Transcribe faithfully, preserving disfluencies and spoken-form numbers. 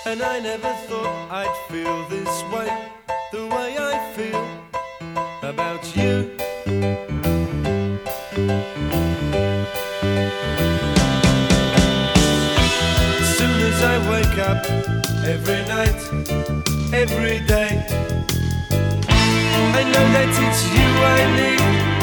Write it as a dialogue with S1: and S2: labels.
S1: And I never thought I'd feel this way, the way I feel about you. As soon as I wake up, every night, every day, I know that it's you I need.